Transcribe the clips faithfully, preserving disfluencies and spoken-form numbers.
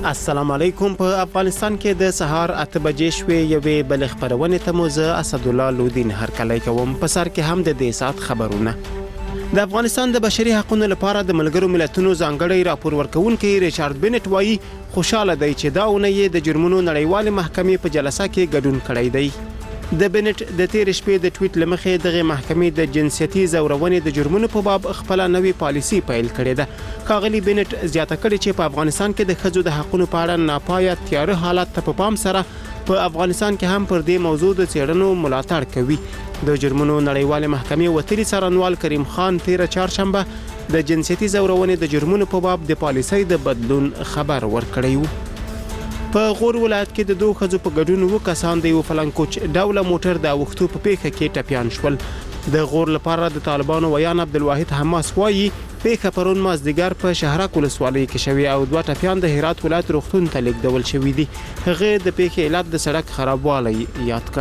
السلام علیکم. په افغانستان کې د سهار اته بجې شوې یوې بل خبرونه ته مو زه اسد الله لودین هرکلی کوم. په سر کې هم د دې سات خبرونه. د افغانستان د بشري حقوقو لپاره د ملګرو ملتونو ځانګړی راپور ورکونکي ریچارډ بینټ وایي خوشاله دی چې دا اونۍ د جرمونو نړیوال محکمې په جلسه کې ګډون کړی دی. د بینټ د تیر شپې د ټویټ لمخې دغه محکمې د جنسيتي زورونې د جرمونو په باب خپل نوې پالیسي پیل کړې ده. کاغلی بینټ زیاته کړې چې په افغانستان کې د ښځو د حقوقو په اړه ناپایه تیاره حالت ته په پام سره په افغانستان کې هم پر دې موضوع د څېړنو ملاتړ کوي. د جرمونو نړیوال محکمې وتلي څارنوال کریم خان تیر چهارشنبه د جنسيتي زورونې د جرمونو په باب د پالیسۍ د بدلون خبر ورکړی و. په غور ولایت کې د دوه ښځو په ګډون و کسان د یو فلنکوچ ډوله موټر د اوښتو په پیښه کې ټپیان شول. د غور لپاره د طالبانو ویان عبدالواحد حماس وایي پیښه پرون مازدیګر په شهرک ولسوالۍ کې شوې او دوه ټپیان د هرات ولایت روغتون ته لیږدول شوي دي. هغه د پیښې علت د سړک خرابوالی یاد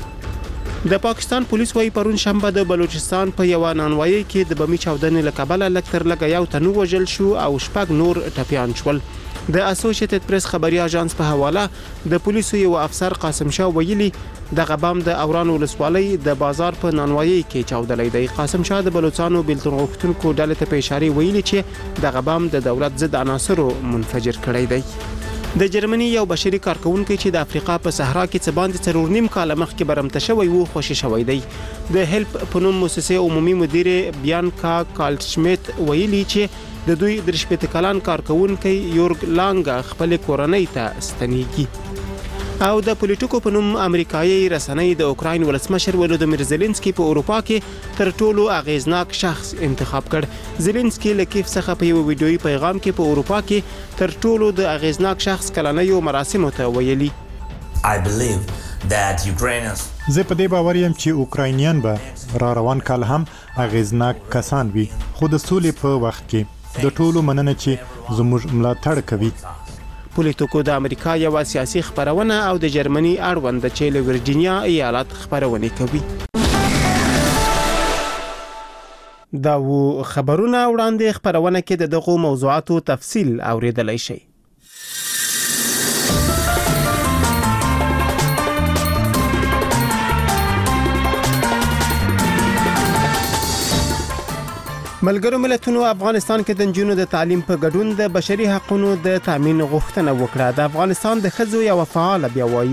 کړ. د پاکستان پولیس وايي پرون شنبه د بلوچستان په یو نانوایي کې د بمي چاودنې له کبله لږ تر لږه یو تن وژل شو او شپږ نور ټپیان شول. د اسوسییټډ پریس خبري اژانس په حواله د پولیسو یو افسر قاسم شاه ویلي د غبام د اوران ولسوالۍ د بازار په نانوایي کې چاودلې دی. قاسم شاه د بلوچستان بیلتون غوښتونکو ډلې ته په اشاره ویلي چې د غبام د دولت ضد عناصرو منفجر کړی دی. د جرمني یو بشري کارکونکو چې د افریقا په صحرا کې څه باندې څلور نیم کال مخکې برمته شوی وو خوشی شوی دی. د هیلپ په نوم مؤسسه عمومي مدیر بیانکا کالټشمیت ویلي چې د دوی د شپږ کلن کارکونکو یورګ لانګ خپل کورنۍ ته ستنیږي. او د پولیټیکو په نوم امریکایي رسنۍ د اوکراین ولسمشر ولودیمیر زيلنسکي په اروپا کې تر ټولو اغیزناک شخص انتخاب کړ. زيلنسکي له کیف څخه په یو ویډیويي پیغام کې په اروپا کې تر ټولو د اغیزناک شخص کلنیو مراسمو ته ویلي I believe that Ukrainians زه په دې باور یم چې اوکراینیان به را روان کال هم اغیزناک کسان وي خو د سولې په وخت کې د ټولو مننه چې زموږ ملاتړ کوي. پولیټیکو د امریکا یو سیاسي خبرونه او د جرمني اړوند چې له ورجینیا ایالت خبرونه کوي. دا و خبرونه وړاندې خبرونه کې د دغه موضوعاتو تفصیل اوریدلای شئ. ملګرو ملتونو افغانستان کې د نجونو د تعلیم په ګډون د بشري حقوقو د تامین غوښتنه وکړه. د افغانستان د ښځو یو فعال بیا وایي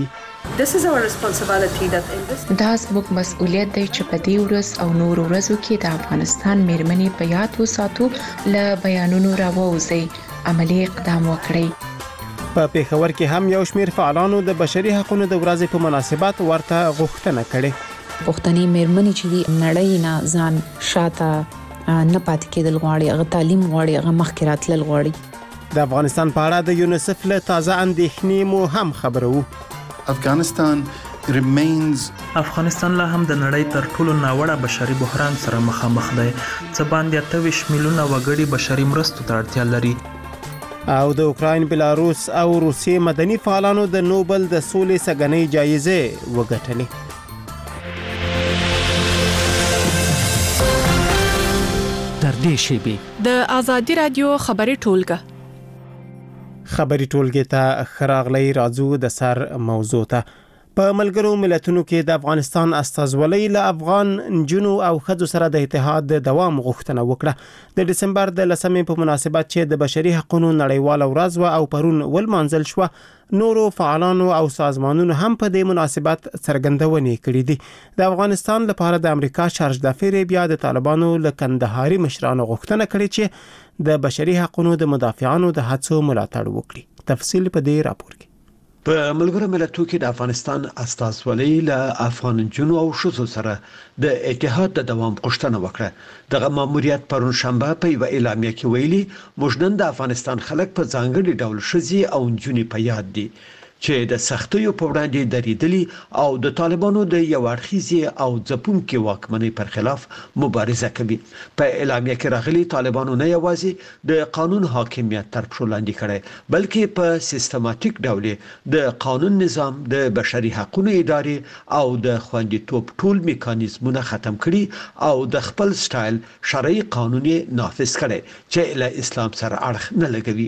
دا زموږ مسؤلیت دی چې په دې ورځ او نور ورځو کې د افغانستان میرمنې په یاد وساتو له بیانونو راووځي عملی اقدام وکړي. په پیښور کې هم یو شمېر فعالانو د بشري حقوقو د ورځې په مناسبت ورته غوښتنه کړې. پښتني میرمنې چې نړۍ نه ځان شاته نه پاتې کېدل غواړي، هغه تعلیم غواړي، هغه مخکې راتلل غواړي. د افغانستان په اړه د یونیسف له تازه اندېښنې مو هم خبرو. افغانستان remains افغانستان لا هم د نړۍ تر ټولو ناوړه بشري بحران سره مخامخ دی. څه باندې اته ویشت میلیونه وګړي بشري مرستو ته اړتیا لري. او د اوکراین، بلاروس او روسیې مدني فعالانو د نوبل د سولې سګنۍ جایزه وګټلې. د آزادی رادیو خبري ټولګه خبري ټولګه ته خراغلی راځو د سر موضوع ته. په ملګرو ملتونو کې د افغانستان استازولۍ له افغان نجونو او ښځو سره د اتحاد د دوام غوښتنه وکړه. د دسمبر د لسمې په مناسبت چې د بشري حقوقو نړیواله ورځ او پرون ولمانځل شو، نورو فعالانو او سازمانونو هم په دې مناسبت څرګندونې کړې دي. د افغانستان لپاره د امریکا شارج دافیر بیا د طالبانو له کندهاري مشرانو غوښتنه کړې چې د بشري حقوقو د مدافعانو د هڅو ملاتړ وکړي. تفصیل په دې راپور کې. په ملګرو ملتونو کې د افغانستان استازولۍ له افغان جنو او شوزو سره د اتحاد د دوام غوښتنه وکړه. دغه ماموریت پرون شنبه په یو اعلامیه کې ویلي موږ نن د افغانستان خلک په ځانګړي ډول شذي او جنونی په یاد دي چې د سختیو په وړاندې درېدلي او د طالبانو د یو اړخیزي او ځپونکو واکمنۍ پر خلاف مبارزه کوي. په اعلامیه کې راغلي طالبانو نه یوازې د قانون حاکمیت تر پښو لاندې کړي بلکې په سیستماتیک ډول د قانون نظام، د بشري حقوقو ادارې او د خوندیتوب ټول میکانیزمونه ختم کړي او د خپل سټایل شرعي قانوني نافذ کړي چې له اسلام سره اړخ نه لګوي.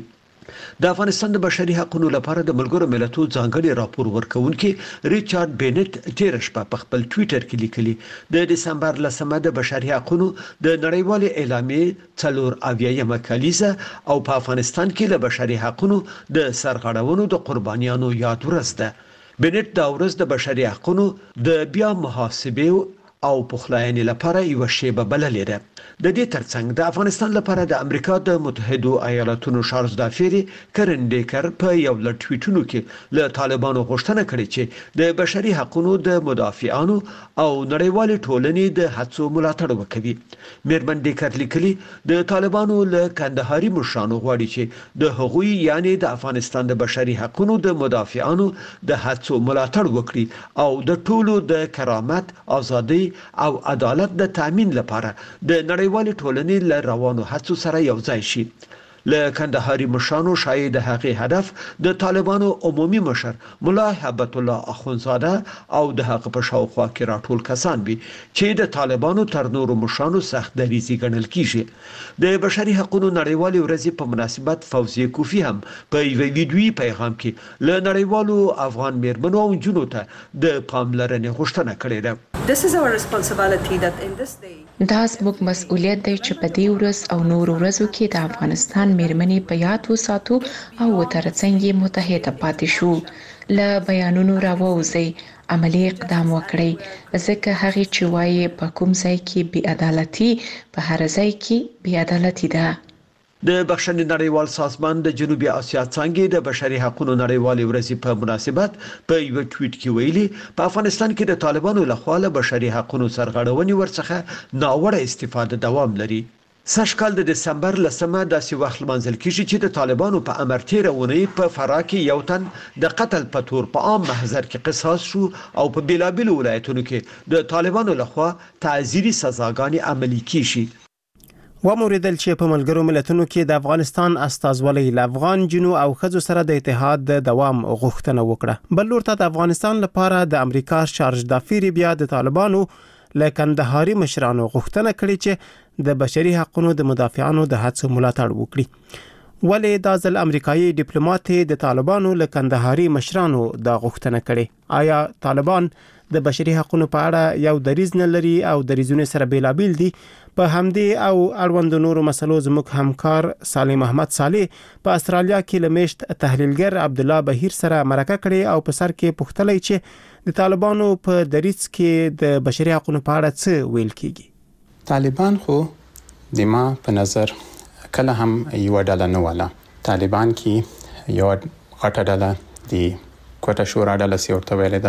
د افغانستان د بشري حقوقو لپاره د ملګرو ملتونو ځانګړي راپور ورکونکي ریچارډ بینټ تیر شپه په خپل ټوئیټر کې لیکلي د دسمبر لسمه د بشري حقوقو د نړیوال اعلامیې څلور اویایمه کلیزه او په افغانستان کې له بشري حقوقو د سرغړونو د قربانیانو یاد ورځ ده. بینټ دا ورځ د بشري حقوقو د بیا محاسبه او پخلاینې لپاره یو شیبه بللې ده. د دې ترڅنګ د افغانستان لپاره د امریکا د متحده ایالاتونو شارلز دافیری کرنډیکر په یو لړ ټویټونو کې له طالبانو غوښتنه کړې چې د بشري حقوقو د مدافعانو او نړیوال ټولنې د هڅو ملاتړ وکړي. میرمن ډیکر لیکلي د طالبانو له کندهاري مشرانو غواړي چې د هغوی یعنی د افغانستان د بشري حقوقو د مدافعانو د هڅو ملاتړ وکړي او د ټولو د کرامت، ازادي او عدالت د تامین لپاره د نړیوال ټولنې له روانو هڅو سره یو ځای شي. له کندهاري مشرانو شاید هغه هدف د طالبانو عمومي مشر مولا هبت الله اخونزاده او د هغه په شاوخوا کې راټول کسان وي چې د طالبانو تر نورو مشرانو سخت دریزي ګڼل کیږي. د بشري حقوقو نړیوال ورځ په مناسبت فوزیه کوفی هم په یو ویډیوي پیغام کې له نړیوالو افغان میرمنو او جنونو ته د پاملرنې غوښتنه کړې ده. This is our responsibility that in this day دا زموږ مسؤلیت دی چې په دې ورځ او نور ورځو کې د افغانستان میرمنې په یاد وساتو او ترڅنګ یې متحده پاتې شو. له بیانونو راووځي، عملی اقدام وکړي، ځکه هغه چې وایي په کوم ځای کې بې عدالتي په هر ځای کې بې عدالتي ده. د بخښنې نړیوال سازمان د جنوبي اسیا څنګه د بشري حقوقو نړیوال ورځ په مناسبت په یو ټویټ کې ویلي په افغانستان کې د طالبانو لخوا له بشري حقوقو سرغړونې ورڅخه ناوړه استفاده دوام لري. سږکال د دسمبر لسمه داسې وخت لمانځل کیږي چې د طالبانو په امر تیره اونۍ په فراه کې یو تن د قتل په تور په عام محضر کې قصاص شو او په بیلابیلو ولایتونو کې د طالبانو لخوا تعزیري سزاګانې عملي کیږي. وموریدل چې په ملګرو ملتونو کې د افغانستان استازولۍ له افغان جنو او ښځو سره د اتحاد د دوام غوښتنه وکړه. بل لور ته د افغانستان لپاره د امریکا شارلز دافیری بیا د طالبانو له کندهاري مشرانو غوښتنه کړې چې د بشري حقوقو د مدافعانو د هڅو ملاتړ وکړي. ولې دا ځل امریکایي ډیپلوماټ د طالبانو له کندهاري مشرانو د غوښتنه کړې؟ آیا طالبان د بشري حقوقو په اړه یو دریځ نه لري او دریځونه سره بیلابیل دي؟ په همدې او اړوند نورو مسلو زموږ همکار سالم احمد صالح په استرالیا کې لمشت تحلیلګر عبد الله بهیر سره مرکه کړې او په سر کې پوښتلې چې د طالبانو په دریځ کې د بشري حقوقو په اړه څه ویل کیږي. طالبان خو د ما په نظر کله هم یو ډله نه ولا. طالبان کې یو غټه ډله د کوټه شورا ډله سي ورته ویل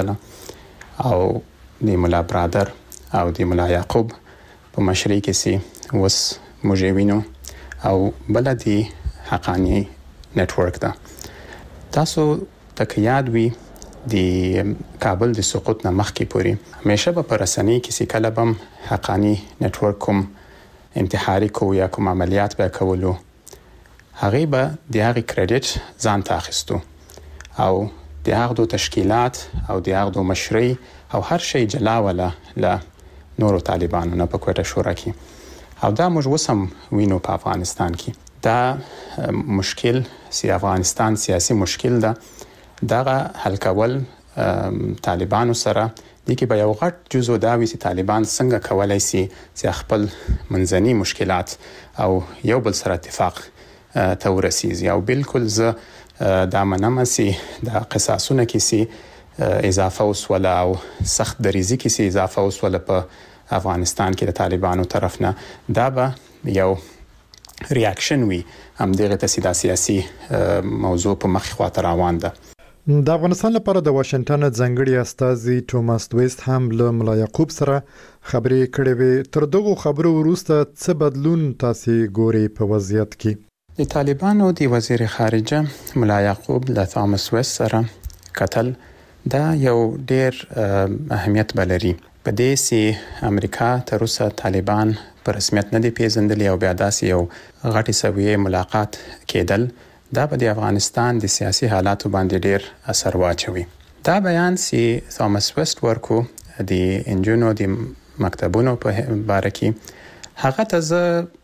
ده او د مولا برادر او د مولا یعقوب په مشرۍ کې سي وس مجوینو او بلدي حقانی نتورک ده. تاسو تک یاد وي د کابل د سقوط نه مخکې پوري همیشه په رسنۍ کې سي کله بم حقانی نتورک کوم انتحاري کو یا کوم عملیات به کولو هغه به د هغه کریډټ ځان ته اخیستو او د هغه تشکیلات او د هغه مشرۍ او هر شی جلا ولا لا نورو طالبانو نه په کوټه شورا کې او دا موږ وسم وینو په افغانستان کې دا مشکل سی افغانستان سیاسي مشکل ده. دغه حل کول طالبانو سره د کې به یو غټ جزء دا وي چې طالبان څنګه کولای شي چې خپل منځني مشکلات او یو بل سره اتفاق ته ورسیږي او بالکل زه دا منم چې د قصاصونه کې سي اضافه وسوله او سخت دریزي کې سي اضافه وسوله په افغانستان کې د طالبانو طرف نه دا به یو ریاکشن وي هم دغه ته سیاسي موضوع په مخ خواته روان ده. د افغانستان لپاره د واشنگټن ځنګړي استازي ټوماس ویست هم له مولا یعقوب سره خبرې کړې وې. تر دغه خبرو وروسته څه بدلون تاسو ګوري په وضعیت کې؟ د طالبانو د وزیر خارجه مولا یعقوب له ټوماس ویست سره کتل دا یو ډیر اهمیت بلري. په دې سي امریکا تر اوسه طالبان په رسمیت نه دی پیژندل او بیا داسې یو غټي سویه ملاقات کېدل دا په د افغانستان د سیاسي حالاتو باندې ډیر اثر واچوي. دا بیان سي ټوماس ویست ورکو د انجونو د مکتبونو په باره کې هغه ته زه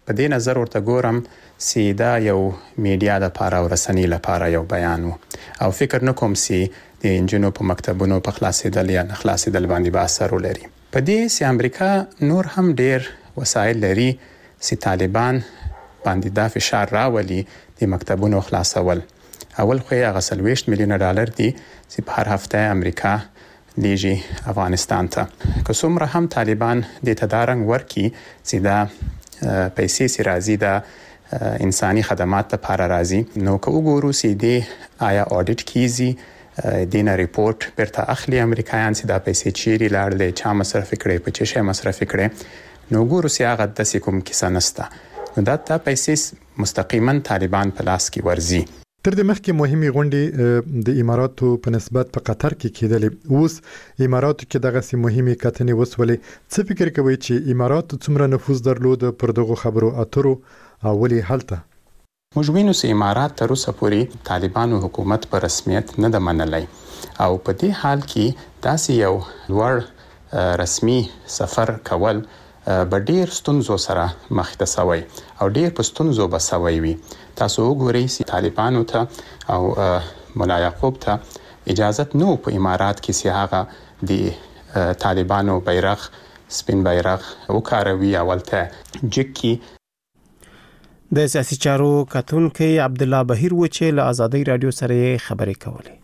په دې نظر ورته ګورم چې دا یو میډیا لپاره او رسنۍ لپاره یو بیان او فکر نکوم چې د انجینو په مکتبونو په خلاصېدل یا نه خلاصېدل باندې به اثر ولري. په دې چې امریکا نور هم ډیر وسایل لري چې طالبان باندې دا فشار راولي د مکتبونو خلاصول. اول خو یې هغه څلوېښت میلیونه ډالر دي چې په هر هفته امریکا لیږي افغانستان ته. که څومره هم طالبان دې ته دا رنګ ورکړي چې دا پیسې چې راځي دا انساني خدمات لپاره راځي، نو که وګورو چې دې آیا اودیټ کیږي، دینه ریپورت برته اخلي امریکایان چې دا پیسې چیرې لاړلې، چا مصرف کړي، په څه شی مصرف کړي، نو ګورو چې هغه د کوم کیسه نسته، نو دا د پیسې مستقیما طالبان په لاس کې ورزي. تر دې مخکې مهمه غونډې د اماراتو په نسبت په قطر کې کېدلې، اوس اماراتو کې دغه سي مهمه کتنې وسولې. څه فکر کوي چې امارات څومره نفوذ درلود پر دغه خبرو اترو او ولې حالته؟ موږ وینو چې امارات تر اوسه پورې طالبانو حکومت په رسمیت نه د منلای او په دې حال کې داسې یو لوړ رسمي سفر کول به ډیر ستونزو سره مخ ته سوی او ډیر په ستونزو به سوی وي. تاسو وګورئ چې طالبانو ته او مولا یعقوب ته اجازه نو په امارات کې چې هغه د طالبانو بیرغ سپین بیرغ وکاروي او ولته جکی. د سیاسي چارو کتونکي عبد الله بهیر و چې له آزادۍ رادیو سره خبرې کولې.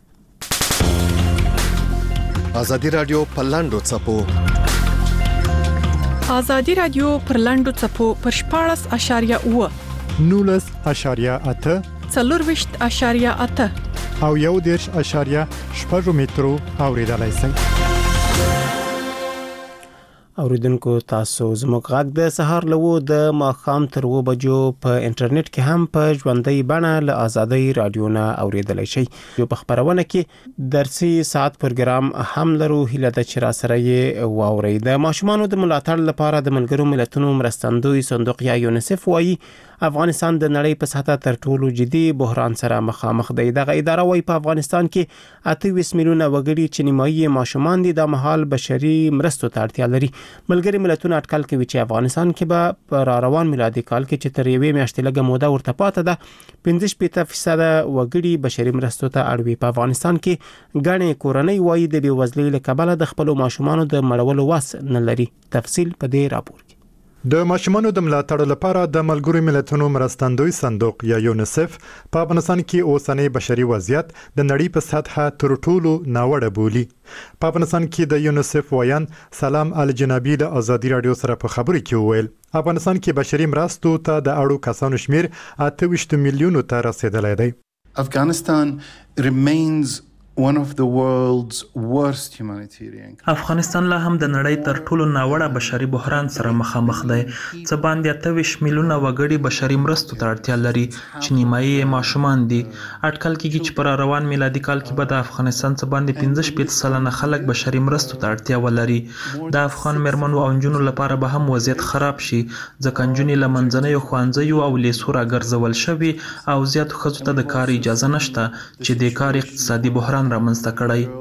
آزادۍ رادیو په لاندو چپو آزادۍ رادیو پر لاندو چپو پر شپاړس اشاریه اوه نولس اشاریه اته څلورویشت اشاریه اته او یو دېرش اشاریه شپږ مترو اوریدلای شئ. اوریدونکو تاسو زموږ غږ د سهار لوو د ماښام تر اوه بجو په انټرنیټ کې هم په ژوندۍ بڼه له آزادۍ رادیو نه اوریدلای شئ. یو په خبرونه کې درسي ساعت پروګرام هم لرو، هیله ده چې را سره یې واورئ. د ماشومانو د ملاتړ لپاره د ملګرو ملتونو مرستندوی صندوق یا یونیسف وایي افغانستان د نړۍ په سطحه تر ټولو جدي بحران سره مخامخ دی. دغه اداره وایي په افغانستان کې اته ویس میلیونه وګړي چې نیمایي ماشومان دي د مهال بشري مرستو ته اړتیا لري. ملګري ملتونه اټکل کوي چې افغانستان کې به په روان میلادي کال کې چې تر یوې میاشتې لږه موده ورته پاتې ده پنځه شپږ فیصد وګړي بشري مرستو ته اړ وي. په افغانستان کې ګڼې کورنۍ وایي د بېوزلۍ له کبله د خپلو ماشومانو د مړولو وس نه لري. تفصیل په دې راپور کې. د ماشومانو د ملاتړ لپاره د ملګرو ملتونو مرستندوی صندوق یا یونیسف په افغانستان کې اوسنی بشري وضعیت د نړۍ په سطحه تر ټولو ناوړه بولي. په افغانستان کې د یونیسف وایان سلام الجنابی د آزادۍ رادیو سره په خبرو کې وویل افغانستان کې بشري مرستو ته د اړو کسانو شمیر اته ویشت میلیونو ته رسیدلی دی. Afghanistan remains one of the world's worst humanitarian. افغانستان لا هم د نړۍ تر ټولو ناوړه بشري بحران سره مخامخ دی. څه باندې اته ویشت میلیونه وګړي بشري مرستو ته اړتیا لري چې نیمایي ماشومان دي. اټکل کېږي چې پر روان میلادي کال کې به د افغانستان څه باندې پنځه شپږ سلنه خلک بشري مرستو ته اړتیا ولري. د افغان مېرمنو او نجونو لپاره به هم وضعیت خراب شي ځکه نجونې له منځنیو ښوونځیو او لیسو راګرځول شوي او زیاتو ښځو ته د کار اجازه نشته چې د کار اقتصادي بحران رامنځته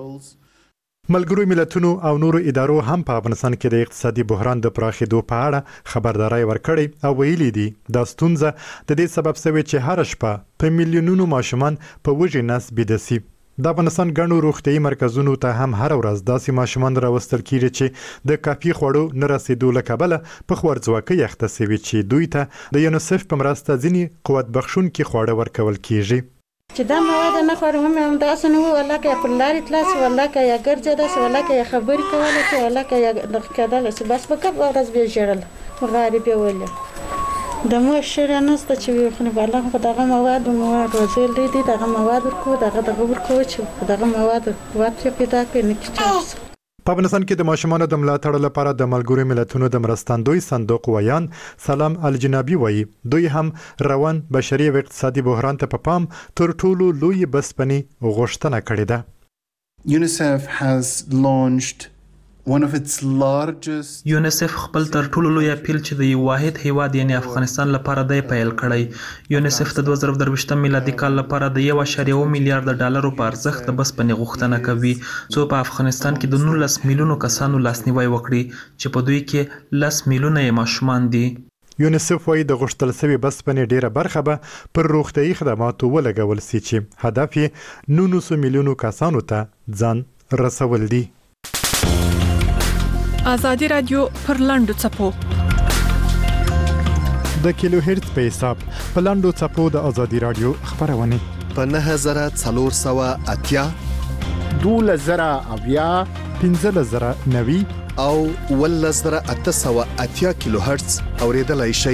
کړی. ملګرو ملتونو او نورو ادارو هم په افغانستان کې د اقتصادي بحران د پراخېدو په اړه خبرداري ورکړې او ویلي دي دا ستونزه د دې سبب شوی چې هر شپه په میلیونونو ماشومان په وږي نس بيده سي. د افغانستان ګڼو روغتيایي مرکزونو ته هم هر ورځ داسې ماشومان راوستل کیږي چې د کافي خوړو نه رسیدو له کبله په خوارځواکۍ اخته شوي چې دوی ته د یونیسف په مرسته ځینې قوت بخښونکي خواړه ورکول کیږي. چې دا مواد نه خورم هم داسې نه وو والله که پر لارې تلاس والله که یا ګرځېده سه والله که یا خبرې کوله چې والله که یا دغه کېدله سه بس به کب ورځ بیا ژړل غارې بیا ولې د مو شری نسته چې وي خو والله په دغه مواد مواد وزیر دی دغه مواد ورکو دغه دغه ورکو چې دغه مواد وخت پیدا کړي نه کیږي. په افغانستان کې د ماشومانو د ملاتړ لپاره د ملګرو ملتونو د مرستندوی صندوق وایان سلام الجنابی وایي دوی هم روان بشري او اقتصادي بحران ته په پام تر ټولو لوی بسپنی غوښتنه کړې ده. UNICEF has launched one of its largest یونیسف خپل تر ټولو لوی اپیل چې د یو واحد هیواد یعنی افغانستان لپاره دی پیل کړی. یونیسف د دوه زره درویشتم میلادي کال لپاره د یو اعشاریه اوه میلیارډ ډالرو په ارزښت د بسپنې غوښتنه کوي څو په افغانستان کې د نولس میلیونو کسانو لاسنیوي وکړي چې په دوی کې لس میلیونه ماشومان دي. یونیسف وايي د غوښتل شوی بسپنې ډیره برخه به پر روغتیايي خدماتو ولګول شي چې هدف یې نولس میلیونو کسانو ته ځان رسول دي. آزادي رادیو پر لاندو چپو د کیلو هرتز په حساب په لاندو چپو د آزادي رادیو خبرونه په نه زره څلور سوه اتیا دوله زره اویا پنځه زره نوي او ولس زره اته سوه اتیا کیلو هرتز اوریدلای شئ.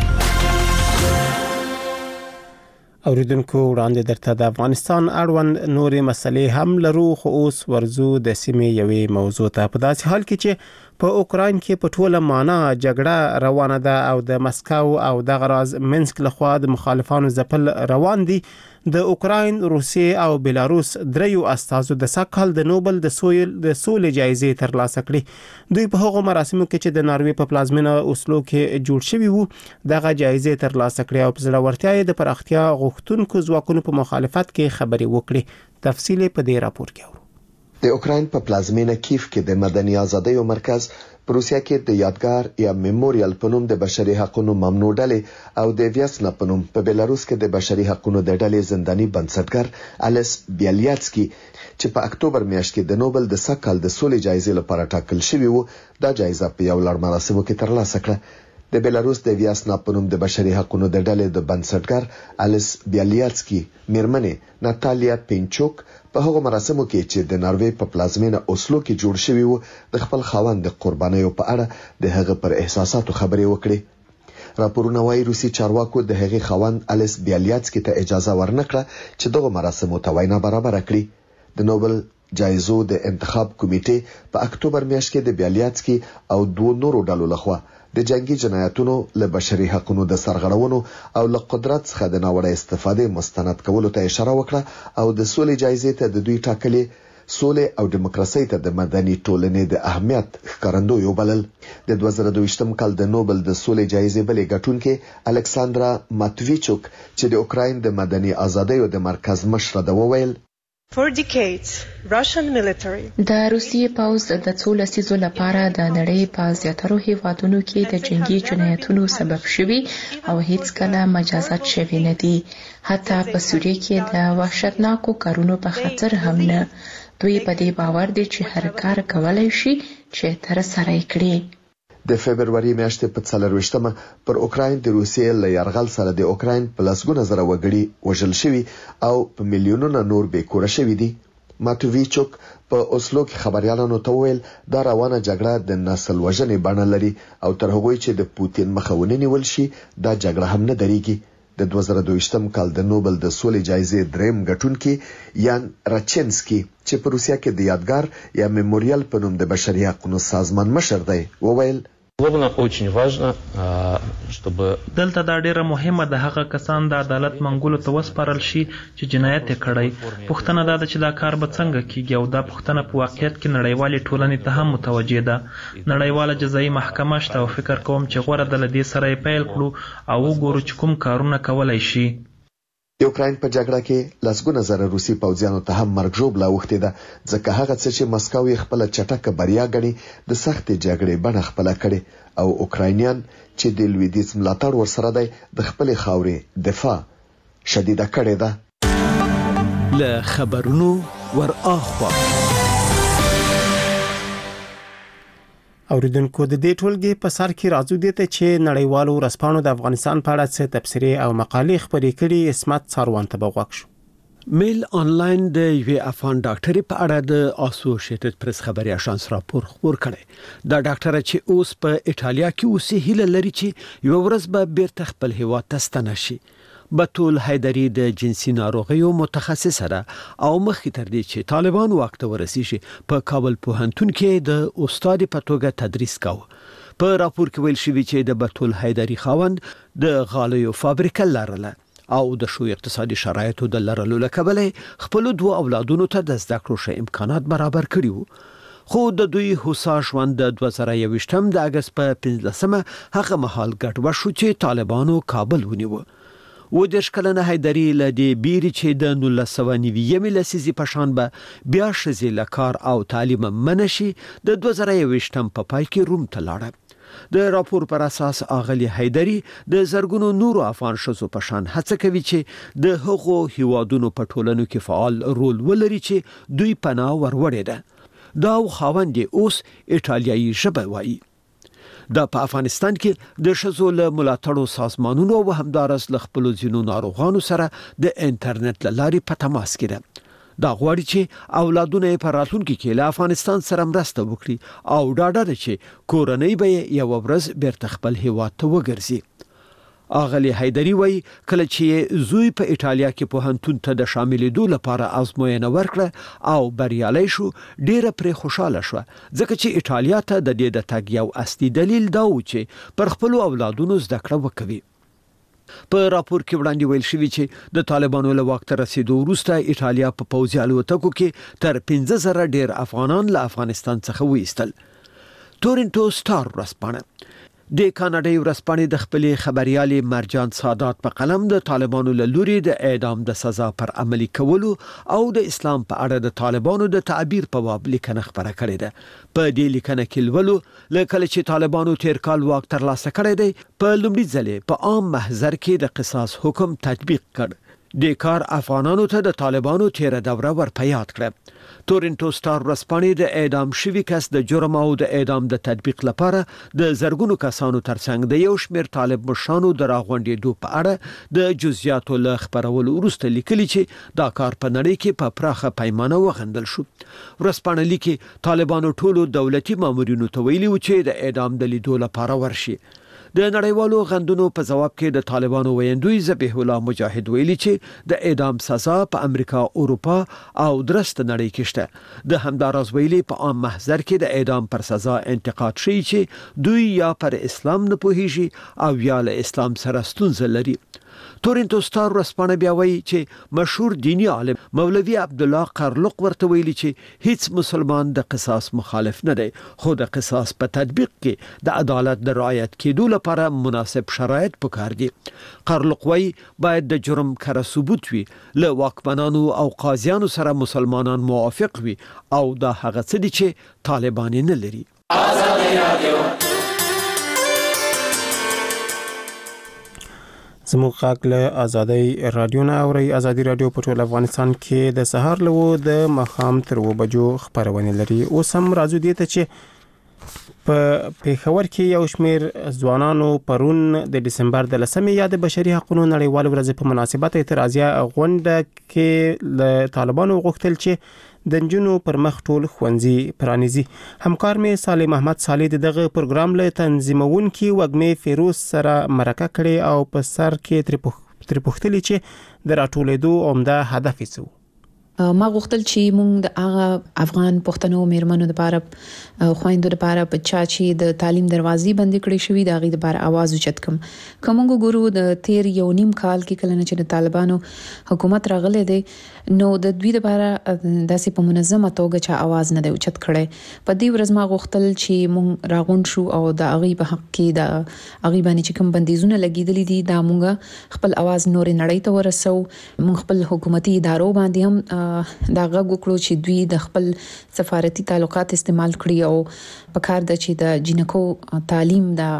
اوریدونکو وړاندې درته د افغانستان اړوند نورې مسلې هم لرو، خو اوس ورزو د سیمې یوې موضوع ته. په داسې حال کې چې په اوکراین کې په ټوله معنا جګړه روانه ده او د مسکو او دغه راز منسک لخوا د مخالفانو ځپل روان دي، د اوکراین، روسیې او بلاروس دریو استازو د سکهال د نوبل د سویل د سولې جایزې ترلاسه کړې. دوی په هغو مراسمو کې چې د ناروې په پلازمینه اوسلو کې جوړ شوي وو دغه جایزې ترلاسه کړې او په زړورتیا یې د پراختیا غوښتونکو ځواکونو په مخالفت کې خبرې وکړې. تفصیل په دې راپور کې اورو. د اوکراین په پلازمینه کیف کې د مدني ازادیو مرکز په روسیا کې د یادګار یا میموریال په نوم د بشري حقوقو ممنوع ډلې او د ویاسنا په نوم په بلاروس کې د بشري حقوقو د ډلې زنداني بنسټګر الیس بیالیاتسکی چې په اکتوبر میاشت کې د نوبل د سکهال د سولې جایزې لپاره ټاکل شوی وو، دا جایزه په یو لړ مراسمو کې ترلاسه کړه. د بلاروس د ویاسنا په نوم د بشري حقوقو د ډلې د بنسټګر الیس بیالیاتسکی میرمنې ناتالیا پینچوک په هغه مراسمو کې چې د ناروې په پلازمینه اوسلو کې جوړ شوی وو د خپل خاوند د قربانیو په اړه د هغه پر احساساتو خبرې وکړې. راپورونه وايي روسي چارواکو د هغه خاوند الیس بیالیاتسکی ته اجازه ورنکړه چې دغه مراسمو ته وینا برابر کړي. د نوبل جایزو د انتخاب کمیټې په اکتوبر میاشت کې د بیالیاتسکی او دوه نورو ډلو لخوا د جنگي جنایتونو له بشري حقوقو د سرغړونو او له قدرت څخه د ناوړه استفادې مستند کولو ته اشاره وکړه او د سولې جایزې ته د دوی ټاکلې سولې او دیموکراسي ته د مدني ټولنې د اهمیت ښکارندوی وبلل. د دوه زره دوه کال د نوبل د سولې جایزې بلې ګټونکې الکساندرا ماتویچوک چې د اوکراین د مدني ازادیو د مرکز مشره ده وویل For decades, Russian military د روسیې پوځ د څو لسیزو لپاره د نړۍ په زیاترو هیوادونو کې د جنگي جنایتونو سبب شوي او هیڅ کله مجازات شوي نه دي. حتی په سوریه کې د وحشتناکو کارونو په خاطر هم نه. دوی په دې باور دي چې هر کار کولای شي چې تر سره یې کړي. د فبرवरी میاشتې په څلرويشتمه پر اوکراین د روسیې له یرغل سره د اوکراین په لسګونه زره وګړي وژل شوي او په میلیونونو نور بې کوره شوي دي. ماتویچوک په اوسلو کې خبريالانو ته وویل دا روانه جګړه د نسل وژنې بڼه لري او تر هغه چې د پوتین مخه ونیول شي دا جګړه هم نه درېږي. د دوه زره دوه کال د نوبل د سولې جایزې دریم ګټونکي یان راچنسکی چې په روسیا کې د یادګار یا میموریال په نوم د بشري حقوقو سازمان مشر دی وویل دلته دا ډیره مهمه ده هغه کسان د عدالت منګولو ته وسپارل شي چې جنایت یې کړی. پوښتنه دا ده چې دا کار به څنګه کیږي او دا پوښتنه په واقعیت کې نړیوالې ټولنې ته هم متوجه ده. نړیواله جزایي محکمه شته او فکر کوم چې غوره ده له دې سره یې پیل کړو او وګورو چې کوم کارونه کولای شي. د اوکراین په جګړه کې لسګونه زره روسي پوځیانو ته هم مرګ ژوبله اوښتې ده ځکه هغه څه چې مسکو یې خپله چټکه بریا ګڼي د سختې جګړې بڼه خپله کړې او اوکراینیان چې د لویدیځ ملاتړ ورسره دی د خپلې خاورې دفاع شدیده کړې ده. له خبرونو ور اخوا اوریدونکو د دې ټولګي په سر کې راځو دي ته چې نړیوالو ورځپاڼو د افغانستان په اړه څه تبصرې او مقالې خپرې کړي. اسمت څاروان ته بغوښ شو. میل آنلاین د یوې افغان ډاکټرې په اړه د اسوسییټډ پریس خبري اژانس راپور خپور کړي. دا ډاکټره چې اوس په ایټالیا کې اوسې هیله لري چې یو ورځ به بیرته خپل هیواد ته ستنه شي. بتول حیدری د جنسي ناروغیو متخصصه ده او مخکې تر دې چې طالبان واک ته ورسیږي په کابل پوهنتون کې د استاد په توګه تدریس کاوه. په راپور کې ویل شوی چې د بتول حیدری خاوند د غالیو فابریکه لرله او د شو اقتصادي شرایطو د لرلو لکبله خپل دوه اولادونو ته د زده کړو شه امکانات برابر کړیو. خو د دوی هوسا ژوند د دوه زره یوویشتم د اگست په پنځلسمه هغه مهال ګډوډ شو چې طالبانو کابل ونیو. و دیرش کلنه حیدری لدی بیری چې د نولس سوه نوي لسیزې په شان به بیا شزي لکار او تعلیم منشي د دوه زره یوویشتم په پای کې روم ته لاړه. د راپور پر اساس اغلی حیدری د زرګونو نورو افغان شوزو په شان هڅه کوي چې د هغو هیوادونو په ټولنو کې فعال رول ولري چې دوی پناه وروړي ده دا خاوند اوس ایټالیایي ژبه وایي دا په افغانستان کې د شزو له ملاتړو سازمانونو او همدارس له خپل ځینو ناروغانو سره د انټرنیټ لاري په تماس کې ده دا غواړي چې اولادونه په راتلونکي کې له افغانستان سره مرسته وکړي او ډاډه ده چې کورنۍ به یو ورځ بیرته خپل هیواد ته وګرځي اغلی حیدری وای کله چې زوی په ایټالیا کې په هنتون ته د شاملېدو لپاره ازموینه ورکړه او بریالي شو ډیره پر خوشاله شو ځکه چې ایټالیا ته د دې د تګ یو اصلي دلیل دا و چې پر خپل اولادونو زده کړه وکوي په راپور کې وړاندې ویل شوی چې د طالبانو له واک ته رسیدو وروسته ایټالیا په پوځي الوتکو کې تر پنځه زره ډیر افغانان له افغانستان څخه وایستل تورنټو سټار ورځپاڼه د کاناډای ورځپاڼې د خپلې خبريالې مرجان سادات په قلم د طالبانو له لوري د اعدام د سزا پر عملي کولو او د اسلام په اړه د طالبانو د تعبیر په باب لیکنه خبره کړې ده په دې لیکنه کې ولولو لکه چې طالبانو تیر کال واک ترلاسه کړی دی په لومړي ځل په عام محضر کې د قصاص حکم تطبیق کړ د کار افغانانو ته د طالبانو تیر دوره ورپه یاد کړه تورنټو سټار ورځپاڼې د اعدام شوی کس د جرم او د اعدام د تطبیق لپاره د زرګونو کسانو ترڅنګ د یو شمېر طالب مشرانو د راغونډېدو په اړه د جزئیاتو له خبرولو وروسته لیکلي چې دا کار په نړۍ کې په پراخه پیمانه وغندل شو ورځپاڼه لیکي طالبانو ټولو دولتي مامورینو ته ویلي و چې د اعدام د لیدو لپاره ورشي د نړیوالو غندونو په جواب کې د طالبانو ویندوی ذبیح الله مجاهد ویلي چې د اعدام سزا په امریکا اروپا او درست نړۍ کې شته د همدارز ویلي په عام محضر کې د اعدام پر سزا انتقاد شي چې دوی یا پر اسلام نه پوهیږي او یا له اسلام سره ستونزه لري تورنټو سټار ورځپاڼه بیا وایي چې مشهور دینی عالم مولوی عبد الله قرلق ورته ویلي چې هیڅ مسلمان د قصاص مخالف نه دی خو د قصاص په تطبیق کې د عدالت د رعایت کېدو لپاره مناسب شرایط پکار دي قرلق وایي باید د جرم کره ثبوت وي له واکمنانو او قاضیانو سره مسلمانان موافق وي او دا هغه څه دي چې طالبان نه لري آزادي رادیو زموږ غږ له ازادي رادیو نه اوري ازادي رادیو په ټول افغانستان کې د سهار لوو د مخام تر و بجو خبرونه لري اوس هم راځو دي ته چې په پیښور کې یو شمیر ځوانانو پرون د دسمبر د لسمې یا د بشري حقوقو نړیوال ورځ په مناسبت اعتراضیه غونډه کې له طالبانو غوښتل چې د جنونو پر مخ ټول خوندزي پرانیزي همکار می صالح محمد صالح دغه پروګرام له تنظیمون کې وګمه فیروز سره مرکه کړي او په سر کې تر پوښتلې چې د راټولېدو عمده هدف څه ما غوښتل چې موږ د هغه افغان پښتنو میرمنو لپاره خويندو لپاره په چا چې د تعلیم دروازې بند کړې شوې د غي لپاره आवाज اوچت کوم کومو ګورو د تیر یو نیم کال کې کله چې د طالبانو حکومت راغله دي نو د دوی لپاره داسې په منظمه توګه چې आवाज نه دی اوچت کړي په دې ورځ ما غوښتل چې موږ راغون شو او د غي په حق کې د غي باندې چې کوم بندیزونه لګیدلې دي دا موږ خپل आवाज نور نړۍ ته ورسو موږ خپل حکومتي ادارو باندې هم دا غږ وکړو چې دوی د خپل سفارتي تعلقات استعمال کړي او په کار د چې د جنکو تعلیم د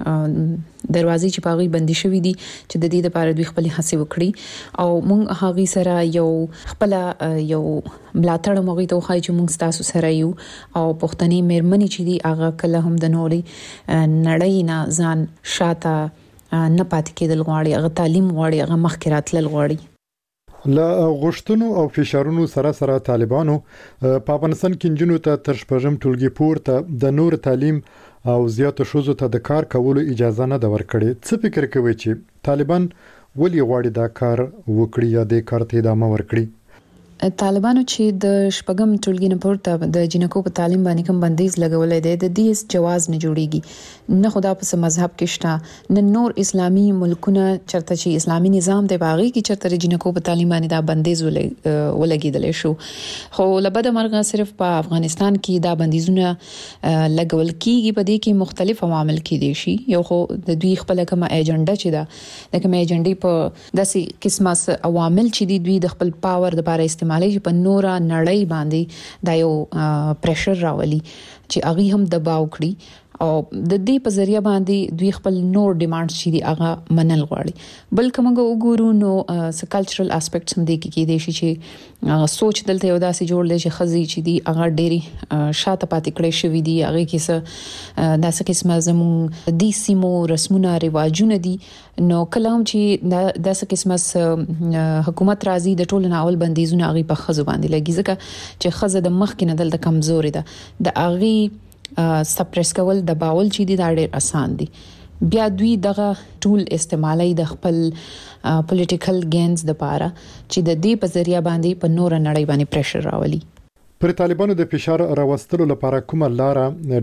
دروازې چې پاغي بندي شوې دي چې د دې لپاره دوی خپل هڅه وکړي او موږ هغه سره یو خپل یو ملاتړ موږ ته وخایي چې موږ تاسو سره یو او پښتني مېرمنې چې دي هغه کله هم د نوري نړۍ نه ځان شاته نه پاتې کېدل غواړي هغه تعلیم غواړي هغه مخکې راتلل غواړي لا غشتونو او فشارونو سره سره طالبانو په افغانستان کې جنونو ته تر شپږم ټولګي پورته د نور تعلیم او زیاتو شوزو ته د کار کولو اجازه نه د ورکړي څه فکر کوي چې طالبان ولې غواړي دا کار وکړي یا د کار ته ادامه ورکړي طالبانو چې د شپږم ټولګي نه پورته د جنکو په تعلیم باندې کوم بندیز لګولې ده د دې جواز نه جوړيږي نه خدا په مذهب کې شته نه نور اسلامي ملکونه چرته چې اسلامي نظام دی باغی کې چرته جنکو په تعلیم باندې دا بندیز ولګیدل شو خو لبد مرغه صرف په افغانستان کې دا بندیزونه لګول کیږي په دې کې مختلف عوامل کې دي شي یو خو د دوی خپل کومه ایجنډا چې دا د کومه ایجنډي په داسې قسمه عوامل چې دي دوی د خپل پاور لپاره استعمالي په نورا نړۍ باندې دا یو پریشر راولي چې اغي هم دباو کړی او د دې په ذریعہ باندې دوی خپل نور ډیمانډز چې دی هغه منل غواړي بلکې موږ وګورو نو س کلچرل اسپیکټس هم دي کې دي چې سوچ دلته یو داسې جوړ دی چې خزي چې دی هغه ډېری شاته پاتې کړي شوی دی هغه کې څه داسې قسمه زمون دي سیمو رسمونه رواجونه دي نو کلام چې داسې قسمه حکومت راځي د ټولو ناول بندیزونه هغه په خزو باندې لګي ځکه چې خزه د مخ کې نه دلته کمزوري ده د هغه سپریس کول د باول چې دی دا ډېر اسان دي بیا دوی دغه ټول استعمالي د خپل پولیټیکل گینز د پاره چې د دې په ذریعہ باندې په نور نړۍ باندې پریشر راولي پر طالبانو د فشار راوستلو لپاره کومه لار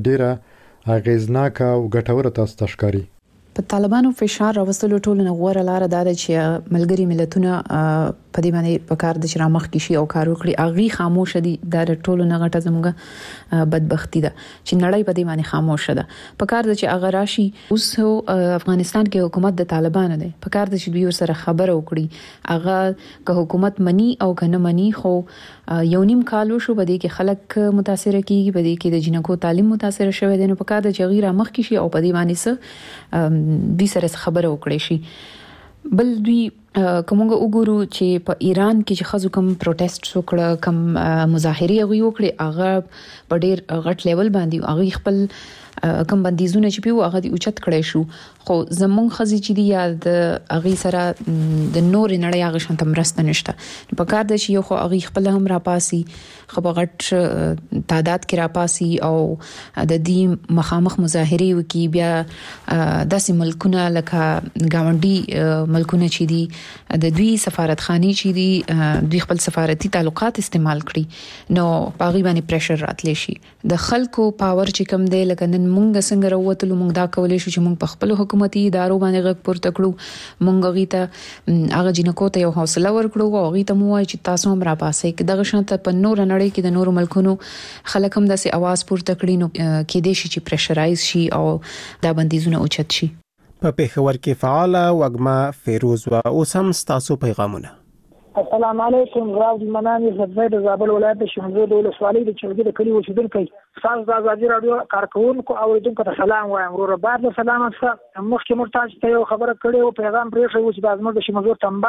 ډیره اغیزناک او ګټوره تاسو تشکاري په طالبانو فشار راوستلو ټول نه غوړه لار دا ده چې ملګری ملتونه په دې باندې په کار د شرامخ کې شي او کار وکړي اغي خاموش دي د ټول نه غټه زموږه بدبختی ده چې نړۍ په دې باندې خاموش ده په کار د چې اغه راشي اوس افغانستان کې حکومت د طالبانو ده په کار د چې دوی سره خبره وکړي اغه که حکومت منی او کنه منی خو یو نیم کالو شو بده کې خلک متاثر کیږي بده کې د جنکو تعلیم متاثر شوی دی نو په کار د چې غیر مخ کې شي او په دې باندې سره دوی سره خبره وکړي شي بل دوی کومه وګورو چې په ایران کې چې خزو کوم پروټیسټ وکړه کوم مظاهره غوي وکړي هغه په ډېر غټ لیول باندې هغه خپل کوم بندیزونه چې پیو هغه د اوچت کړي شو خو زمون خزي چې دی یا د هغه سره د نور نړۍ هغه شانت مرسته نشته په کار د چې یو خو هغه خپل هم را پاسي خو غټ تعداد کې را پاسي او د دې مخامخ مظاهره وکي بیا داسې ملکونه لکه گاونډي ملکونه چې دي د دوی سفارتخانه چې دي دوی خپل سفارتي تعلقات استعمال کړي نو باغی باندې پریشر راتلی شي د خلکو پاور چې کم دی لکه نن مونږ څنګه راوتلو مونږ دا کولای شو چې مونږ په خپل حکومتي ادارو باندې غږ پورته کړو مونږ غیته هغه جنکو ته یو حوصله ورکړو او غیته مو وایي چې تاسو هم را پاسې کې دغه شانته په نور نړۍ کې د نور ملکونو خلک هم داسې आवाज پورته کړي نو کې دې شي چې پریشرایز شي او دا بندیزونه اوچت شي په پیښور کې فعال وګما فیروز وا اوس هم تاسو پیغامونه السلام علیکم راو دی منانی زبیر د زابل ولایت شمزو د ولسوالۍ د چلګي د کلی اوسیدونکو تاسو د ازادي رادیو کارکونکو اوریدونکو ته سلام وایم ورو بعد سلام څخه مخکې مرتاج ته یو خبره کړې او پیغام پرې شو چې د ازمر د شمزو تنبا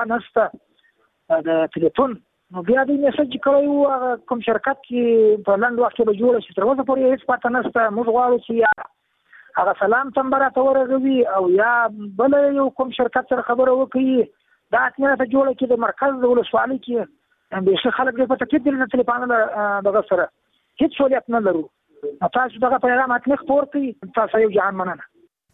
نشته د ټلیفون نو بیا د میسج کړو کوم شرکت کې په لاند وخت به جوړ شي تر اوسه پورې هیڅ پاتې نشته موږ غواړو چې هغه سلام تنبره ته ورغوي او یا بل یو کوم شرکت سره خبره وکړي دا اتنه ته جوړه کې د مرکز د ولسوالۍ کې به څه خلک په تکید دل نه ټلیفون دغه سره هیڅ سہولت نه لرو تاسو دغه پیغام اتنه خبر کړئ تاسو یو جهان مننه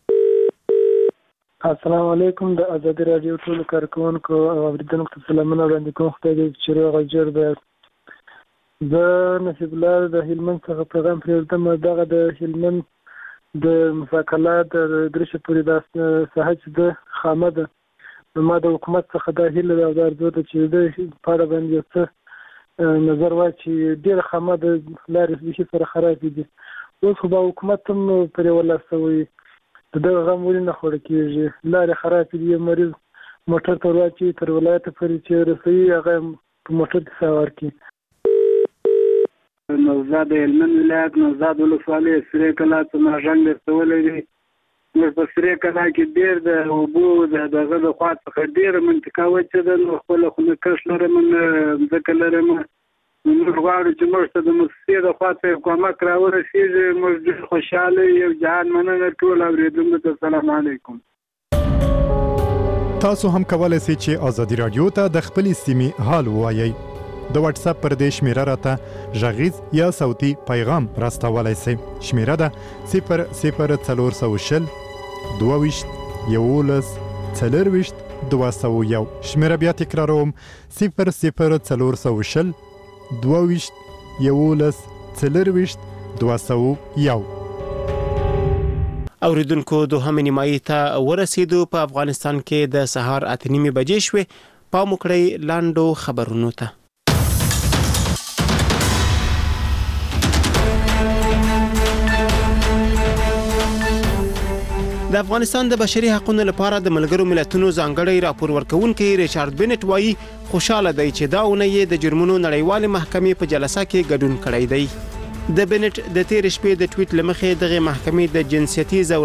السلام علیکم د ازادي رادیو ټول کارکونکو او اوریدونکو ته سلامونه وړاندې کوم خدای دې چې روغ جوړ به د نصیب الله د هلمند څخه پیغام پرېږدم دغه د هلمند د مفاکلات د درشه پوری د صحت د خامده نو ما د حکومت څخه د هیله او د ارزو ته چې د پاره باندې څه نظر واچي ډیر خامده لارې به سره خراب دي اوس خو د حکومت هم پرې ولاسوي دغه غم ولې نه خور کیږي لارې خراب دي مریض موټر ته واچي تر ولایت پورې چې رسوي هغه په موټر کې سوار کی نوزاد هلمند ولایت نوزاد ولسوالۍ سرې کلا څخه ژوند رسولې دي نو په سرې کلا کې ډېر د اوبو د دغه د خوا څخه ډېر منطقه وچه ده نو خپل خو کښ لرم ځکه لرم موږ غواړو چې موږ ته د مؤسسې د خوا څخه کومک راورسېږي موږ ډېر خوشحاله یو جهان مننه ټول اوریدونکو ته سلام علیکم تاسو هم کولای شئ چې ازادي رادیو ته د خپل سیمې حال ووایئ د واتس اپ پر دې شمیره راته ژغیز یا صوتي پیغام راستولای شئ شمیره ده صفر صفر څلور سوه شل دوه ویشت یولس څلرویشت دوه سوه یو شمیره بیا تکراروم صفر صفر څلور سوه شل دوه ویشت یولس څلرویشت دوه سوه یو اوریدونکو دوهمه نیمایي ته ورسېدو په افغانستان کې د سهار اته نیمې بجې شوې پام وکړئ لاندو خبرونو ته د افغانستان د بشري حقوقو لپاره د ملګرو ملتونو ځانګړی راپور ورکونکي ریچارډ بنټ وایي خوشاله دی چې دا اونۍ د جرمونو نړیوال محکمې په جلسه کې ګډون کړی دی د بنټ د تیر شپې د ټویټ لمخې دغه محکمې د جنسيتي